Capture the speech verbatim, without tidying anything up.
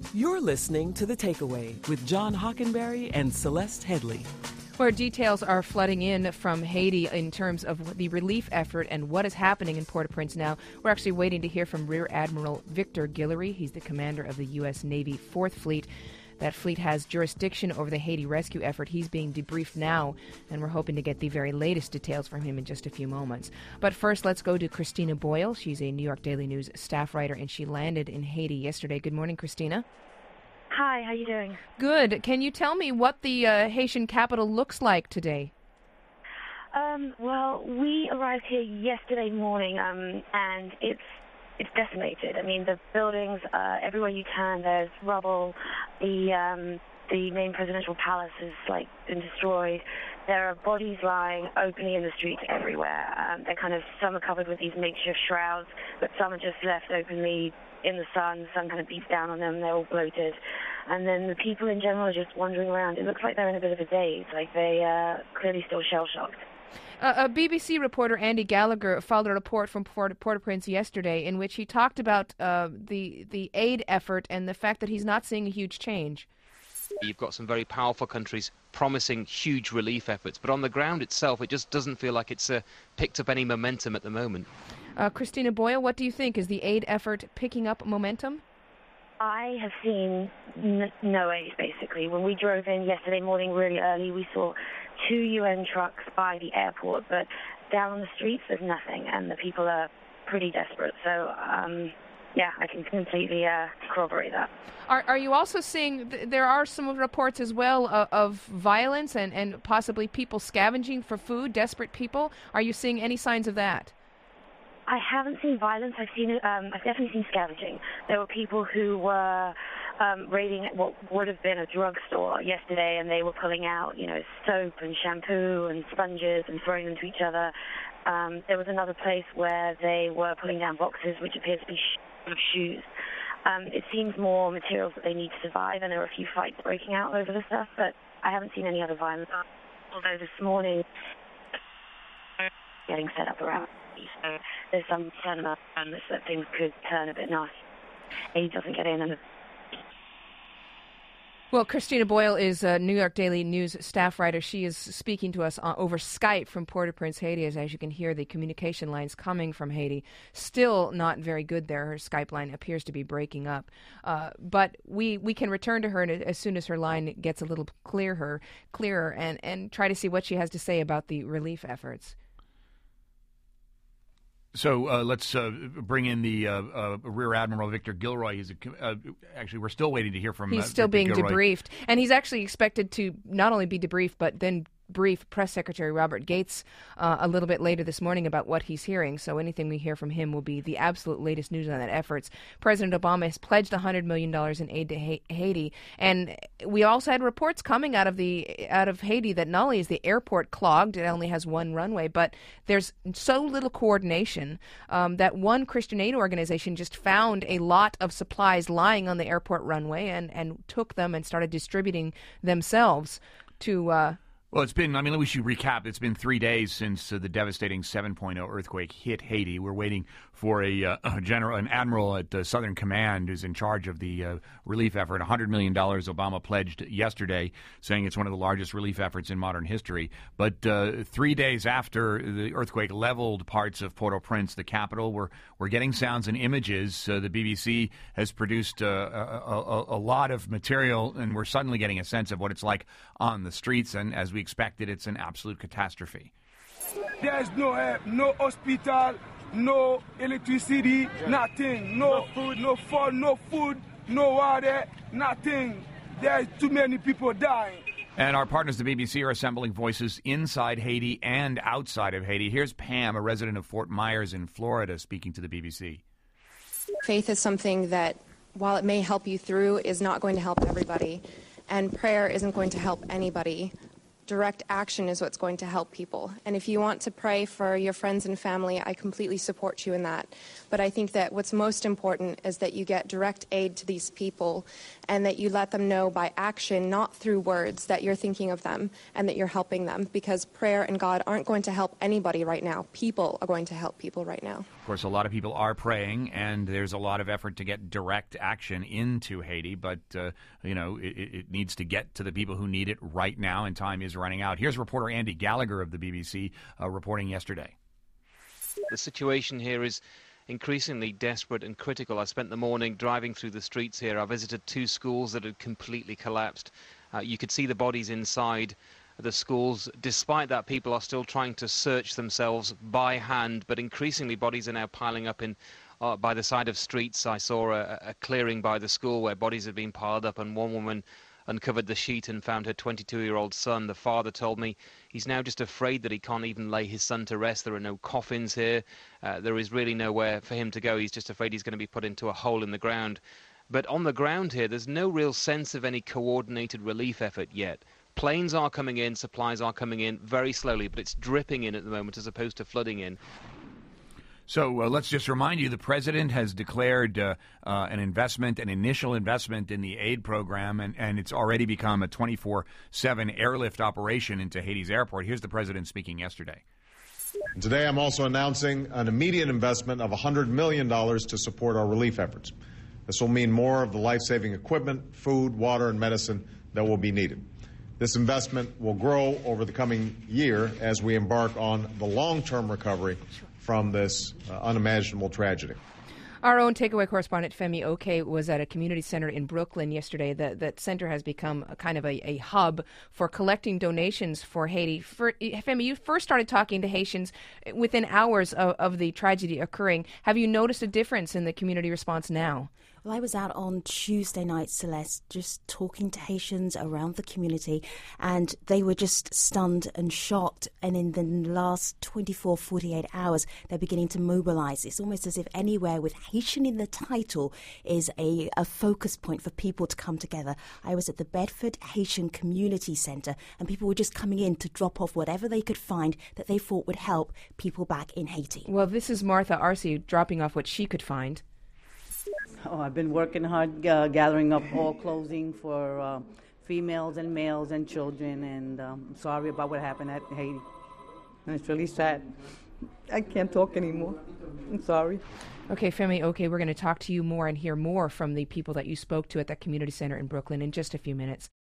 You're listening to The Takeaway with John Hockenberry and Celeste Headley. Where details are flooding in from Haiti in terms of the relief effort and what is happening in Port-au-Prince now. We're actually waiting to hear from Rear Admiral Victor Guillery. He's the commander of the U S Navy Fourth Fleet. That fleet has jurisdiction over the Haiti rescue effort. He's being debriefed now, and we're hoping to get the very latest details from him in just a few moments. But first, let's go to Christina Boyle. She's a New York Daily News staff writer, and she landed in Haiti yesterday. Good morning, Christina. Hi, how you doing? Good. Can you tell me what the uh, Haitian capital looks like today? Um, well, we arrived here yesterday morning, um, and it's it's decimated. I mean, the buildings, uh, everywhere you turn, there's rubble. The um, the main presidential palace is like been destroyed. There are bodies lying openly in the streets everywhere. Um, they're kind of some are covered with these makeshift shrouds, but some are just left openly in the sun. The sun kind of beats down on them. They're all bloated. And then the people in general are just wandering around. It looks like they're in a bit of a daze, like they uh, clearly still shell-shocked. Uh, a B B C reporter, Andy Gallagher, filed a report from Port- Port-au-Prince yesterday in which he talked about uh, the the aid effort and the fact that he's not seeing a huge change. You've got some very powerful countries promising huge relief efforts, but on the ground itself, it just doesn't feel like it's uh, picked up any momentum at the moment. Uh, Christina Boyle, what do you think? Is the aid effort picking up momentum? I have seen n- no aid, basically. When we drove in yesterday morning really early, we saw two U N trucks by the airport, but down on the streets there's nothing, and the people are pretty desperate. So, um, yeah, I can completely uh, corroborate that. Are, are you also seeing, th- there are some reports as well of, of violence and, and possibly people scavenging for food, desperate people? Are you seeing any signs of that? I haven't seen violence. I've seen it. Um, I've definitely seen scavenging. There were people who were um, raiding what would have been a drugstore yesterday, and they were pulling out, you know, soap and shampoo and sponges and throwing them to each other. Um, there was another place where they were pulling down boxes, which appears to be sh- of shoes. Um, it seems more materials that they need to survive, and there are a few fights breaking out over the stuff, but I haven't seen any other violence. Although this morning, getting set up around. So there's some concern about this, that things could turn a bit nasty. Aid doesn't get in. And well, Christina Boyle is a New York Daily News staff writer. She is speaking to us uh, over Skype from Port-au-Prince, Haiti. As, as you can hear, the communication lines coming from Haiti still not very good there. Her Skype line appears to be breaking up. Uh, but we, we can return to her as soon as her line gets a little clearer, clearer and, and try to see what she has to say about the relief efforts. So uh, let's uh, bring in the uh, uh, Rear Admiral Victor Guillery. He's a, uh, actually, we're still waiting to hear from. He's uh, still Victor being Guillery. debriefed, and he's actually expected to not only be debriefed, but then brief Press Secretary Robert Gates uh, a little bit later this morning about what he's hearing. So anything we hear from him will be the absolute latest news on that efforts. President Obama has pledged one hundred million dollars in aid to ha- Haiti, and we also had reports coming out of the out of Haiti that not only is the airport clogged, it only has one runway, but there's so little coordination um, that one Christian aid organization just found a lot of supplies lying on the airport runway and, and took them and started distributing themselves to uh, Well, it's been, I mean, we should recap. It's been three days since uh, the devastating seven point oh earthquake hit Haiti. We're waiting for a, uh, a general, an admiral at uh, Southern Command who's in charge of the uh, relief effort. one hundred million dollars Obama pledged yesterday, saying it's one of the largest relief efforts in modern history. But uh, three days after the earthquake leveled parts of Port-au-Prince, the capital, we're, we're getting sounds and images. Uh, the B B C has produced uh, a, a, a lot of material, and we're suddenly getting a sense of what it's like on the streets. And as we expected, it's an absolute catastrophe. There's no help, no hospital, no electricity, nothing. No food, no phone, no food, no water, nothing. There's too many people dying. And our partners, the B B C, are assembling voices inside Haiti and outside of Haiti. Here's Pam, a resident of Fort Myers in Florida, speaking to the B B C. Faith is something that, while it may help you through, is not going to help everybody. And prayer isn't going to help anybody direct action is what's going to help people. And if you want to pray for your friends and family, I completely support you in that. But I think that what's most important is that you get direct aid to these people and that you let them know by action, not through words, that you're thinking of them and that you're helping them, because prayer and God aren't going to help anybody right now. People are going to help people right now. Of course, a lot of people are praying, and there's a lot of effort to get direct action into Haiti, but, uh, you know, it, it needs to get to the people who need it right now, and time is running out. Here's reporter Andy Gallagher of the B B C uh, reporting yesterday. The situation here is increasingly desperate and critical. I spent the morning driving through the streets here. I visited two schools that had completely collapsed. Uh, you could see the bodies inside the schools. Despite that, people are still trying to search themselves by hand, but increasingly bodies are now piling up in uh, by the side of streets. I saw a, a clearing by the school where bodies had been piled up, and one woman uncovered the sheet and found her twenty-two-year-old son. The father told me he's now just afraid that he can't even lay his son to rest. There are no coffins here. Uh, there is really nowhere for him to go. He's just afraid he's going to be put into a hole in the ground. But on the ground here, there's no real sense of any coordinated relief effort yet. Planes are coming in, supplies are coming in very slowly, but it's dripping in at the moment as opposed to flooding in. So uh, let's just remind you, the president has declared uh, uh, an investment, an initial investment in the aid program, and, and it's already become a twenty-four seven airlift operation into Haiti's airport. Here's the president speaking yesterday. Today I'm also announcing an immediate investment of one hundred million dollars to support our relief efforts. This will mean more of the life-saving equipment, food, water, and medicine that will be needed. This investment will grow over the coming year as we embark on the long-term recovery from this uh, unimaginable tragedy. Our own takeaway correspondent Femi Oke was at a community center in Brooklyn yesterday. That that center has become a kind of a, a hub for collecting donations for Haiti. For, Femi, you first started talking to Haitians within hours of, of the tragedy occurring. Have you noticed a difference in the community response now? Well, I was out on Tuesday night, Celeste, just talking to Haitians around the community, and they were just stunned and shocked. And in the last twenty-four, forty-eight hours, they're beginning to mobilize. It's almost as if anywhere with Haitian in the title is a, a focus point for people to come together. I was at the Bedford Haitian Community Center, and people were just coming in to drop off whatever they could find that they thought would help people back in Haiti. Well, this is Martha Arce dropping off what she could find. Oh, I've been working hard, uh, gathering up all clothing for uh, females and males and children, and um, I'm sorry about what happened at Haiti. And it's really sad. I can't talk anymore. I'm sorry. Okay, Femi, okay, we're going to talk to you more and hear more from the people that you spoke to at that community center in Brooklyn in just a few minutes.